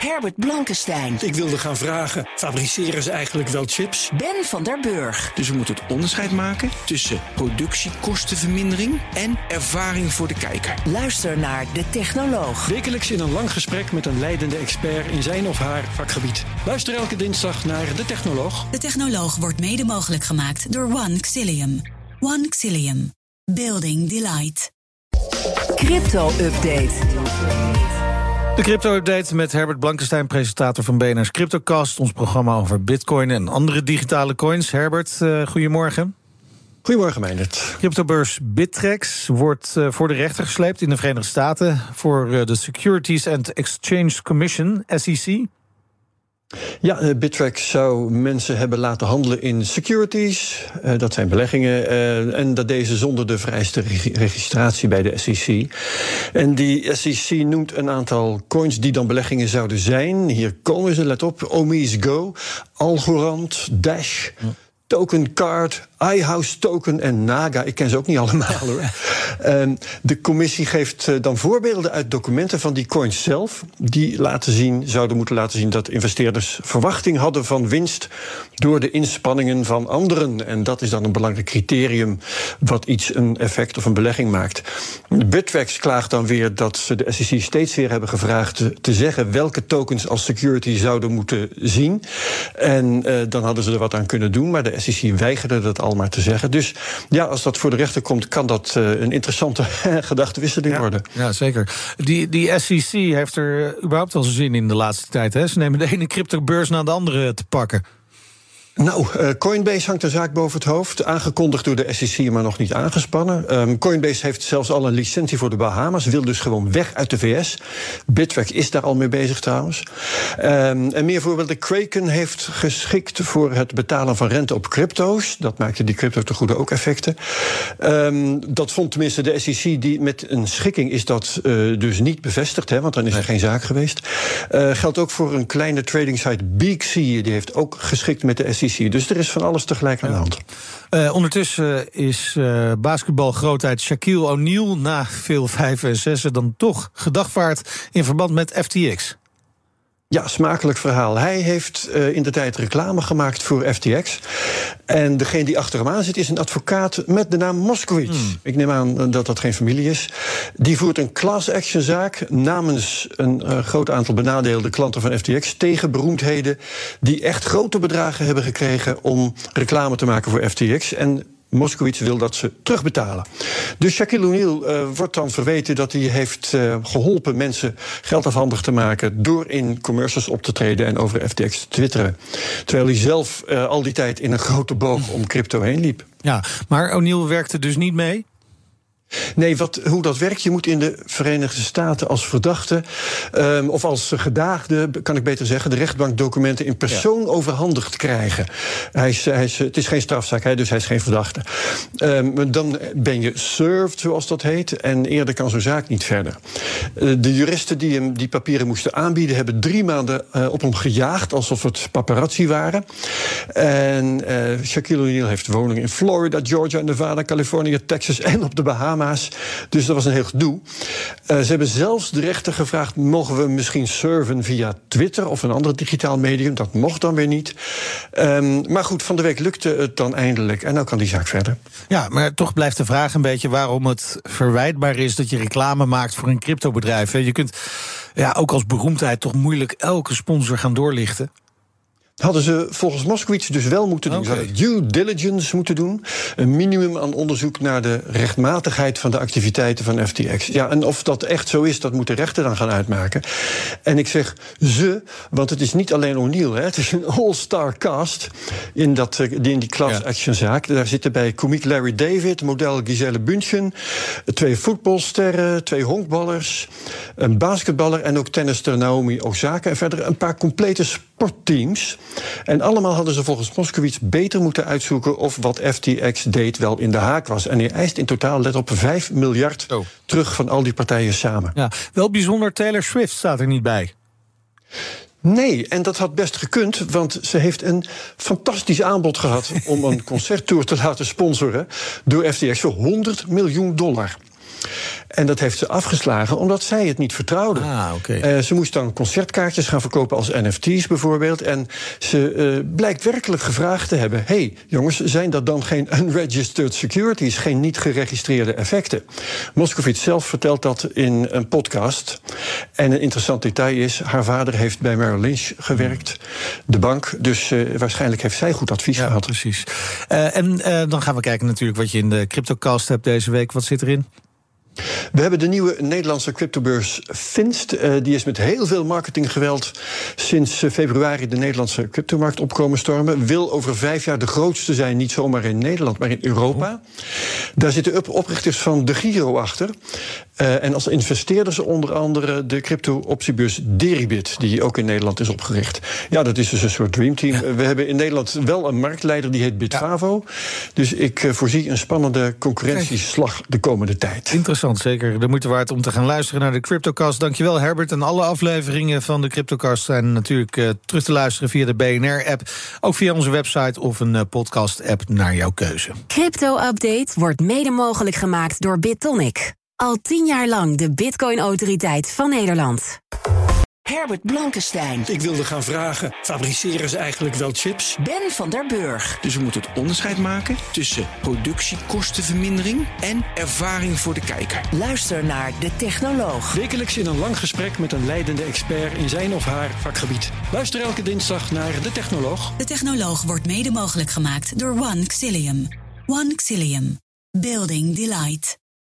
Herbert Blankenstein. Ik wilde gaan vragen, fabriceren ze eigenlijk wel chips? Ben van der Burg. Dus we moeten het onderscheid maken tussen productiekostenvermindering en ervaring voor de kijker. Luister naar De Technoloog. Wekelijks in een lang gesprek met een leidende expert in zijn of haar vakgebied. Luister elke dinsdag naar De Technoloog. De Technoloog wordt mede mogelijk gemaakt door One Xilium. One Xilium. Building Delight. Crypto-update. De crypto-update met Herbert Blankenstein, presentator van BNR's CryptoCast. Ons programma over bitcoin en andere digitale coins. Herbert, goedemorgen. Goedemorgen, Meindert. Cryptobeurs Bittrex wordt voor de rechter gesleept in de Verenigde Staten voor de Securities and Exchange Commission, SEC. Ja, Bittrex zou mensen hebben laten handelen in securities. Dat zijn beleggingen. En dat deden ze zonder de vereiste registratie bij de SEC. En die SEC noemt een aantal coins die dan beleggingen zouden zijn. Hier komen ze, let op. Omi's Go, Algorand, Dash, Token Card, iHouse Token en Naga. Ik ken ze ook niet allemaal, hoor. De commissie geeft dan voorbeelden uit documenten van die coins zelf. Die zouden moeten laten zien dat investeerders verwachting hadden van winst door de inspanningen van anderen. En dat is dan een belangrijk criterium wat iets een effect of een belegging maakt. Bittrex klaagt dan weer dat ze de SEC steeds weer hebben gevraagd te zeggen welke tokens als security zouden moeten zien. En dan hadden ze er wat aan kunnen doen, maar de SEC weigerde dat allemaal te zeggen. Dus ja, als dat voor de rechter komt, kan dat een interessante gedachtenwisseling worden. Ja, zeker. Die SEC heeft er überhaupt wel zijn zin in de laatste tijd. Hè? Ze nemen de ene cryptobeurs na de andere te pakken. Nou, Coinbase hangt een zaak boven het hoofd. Aangekondigd door de SEC, maar nog niet aangespannen. Coinbase heeft zelfs al een licentie voor de Bahama's. Wil dus gewoon weg uit de VS. Bittrex is daar al mee bezig trouwens. En meer voorbeelden. Kraken heeft geschikt voor het betalen van rente op crypto's. Dat maakte die cryptotegoeden ook effecten. Dat vond tenminste de SEC. Die met een schikking is dat dus niet bevestigd. Hè, want dan is er geen zaak geweest. Geldt ook voor een kleine trading site Beaksea. Die heeft ook geschikt met de SEC. Dus er is van alles tegelijk aan de hand. Ondertussen is basketbalgrootheid Shaquille O'Neal na veel 5 en 6 dan toch gedagvaard in verband met FTX. Ja, smakelijk verhaal. Hij heeft in de tijd reclame gemaakt voor FTX. En degene die achter hem aan zit is een advocaat met de naam Moskowitz. Ik neem aan dat dat geen familie is. Die voert een class action zaak namens een groot aantal benadeelde klanten van FTX tegen beroemdheden die echt grote bedragen hebben gekregen om reclame te maken voor FTX. En Moskowitz wil dat ze terugbetalen. Dus Shaquille O'Neal wordt dan verweten dat hij heeft geholpen mensen geld afhandig te maken door in commercials op te treden en over FTX te twitteren. Terwijl hij zelf al die tijd in een grote boog om crypto heen liep. Ja, maar O'Neal werkte dus niet mee? Nee, hoe dat werkt, je moet in de Verenigde Staten als verdachte of als gedaagde, kan ik beter zeggen, de rechtbankdocumenten in persoon overhandigd krijgen. Het is geen strafzaak, dus hij is geen verdachte. Dan ben je served, zoals dat heet, en eerder kan zo'n zaak niet verder. De juristen die hem die papieren moesten aanbieden hebben 3 maanden op hem gejaagd, alsof het paparazzi waren. En Shaquille O'Neal heeft woningen in Florida, Georgia, Nevada, Californië, Texas en op de Bahama's. Dus dat was een heel gedoe. Ze hebben zelfs de rechter gevraagd, mogen we misschien serven via Twitter of een ander digitaal medium? Dat mocht dan weer niet. Maar goed, van de week lukte het dan eindelijk. En nou kan die zaak verder. Ja, maar toch blijft de vraag een beetje waarom het verwijtbaar is dat je reclame maakt voor een cryptobedrijf. Je kunt ook als beroemdheid toch moeilijk elke sponsor gaan doorlichten. Hadden ze volgens Moskowitz dus wel moeten doen. Ze hadden due diligence moeten doen. Een minimum aan onderzoek naar de rechtmatigheid van de activiteiten van FTX. Ja, en of dat echt zo is, dat moet de rechter dan gaan uitmaken. En ik zeg ze, want het is niet alleen O'Neal. Het is een all-star cast in die class action zaak. Daar zitten bij komiek Larry David, model Gisele Bündchen, 2 voetbalsterren, 2 honkballers, een basketballer en ook tennister Naomi Osaka. En verder een paar complete sportteams. En allemaal hadden ze volgens Moskowitz beter moeten uitzoeken of wat FTX deed wel in de haak was. En hij eist in totaal, let op, 5 miljard terug van al die partijen samen. Ja, wel bijzonder, Taylor Swift staat er niet bij. Nee, en dat had best gekund, want ze heeft een fantastisch aanbod gehad om een concerttour te laten sponsoren door FTX voor $100 miljoen. En dat heeft ze afgeslagen omdat zij het niet vertrouwde. Ze moest dan concertkaartjes gaan verkopen als NFT's bijvoorbeeld. En ze blijkt werkelijk gevraagd te hebben: hey, jongens, zijn dat dan geen unregistered securities, geen niet geregistreerde effecten? Moskovitz zelf vertelt dat in een podcast. En een interessant detail is: haar vader heeft bij Merrill Lynch gewerkt, de bank. Dus waarschijnlijk heeft zij goed advies gehad. Precies. En dan gaan we kijken natuurlijk wat je in de CryptoCast hebt deze week. Wat zit erin? We hebben de nieuwe Nederlandse cryptobeurs Finst. Die is met heel veel marketinggeweld sinds februari de Nederlandse cryptomarkt opkomen stormen. Wil over 5 jaar de grootste zijn, niet zomaar in Nederland, maar in Europa. Daar zitten oprichters van de Giro achter. En als investeerders onder andere de crypto-optiebeurs Deribit, die ook in Nederland is opgericht. Ja, dat is dus een soort dreamteam. We hebben in Nederland wel een marktleider, die heet Bitvavo. Dus ik voorzie een spannende concurrentieslag de komende tijd. Interessant, zeker. De moeite waard om te gaan luisteren naar de CryptoCast. Dankjewel, Herbert. En alle afleveringen van de CryptoCast zijn natuurlijk terug te luisteren via de BNR-app. Ook via onze website of een podcast-app naar jouw keuze. Crypto-update wordt mede mogelijk gemaakt door BitTonic. Al 10 jaar lang de Bitcoin-autoriteit van Nederland. Herbert Blankenstein. Ik wilde gaan vragen, fabriceren ze eigenlijk wel chips? Ben van der Burg. Dus we moeten het onderscheid maken tussen productiekostenvermindering en ervaring voor de kijker. Luister naar De Technoloog. Wekelijks in een lang gesprek met een leidende expert in zijn of haar vakgebied. Luister elke dinsdag naar De Technoloog. De Technoloog wordt mede mogelijk gemaakt door One Xilium. One Xilium. Building Delight.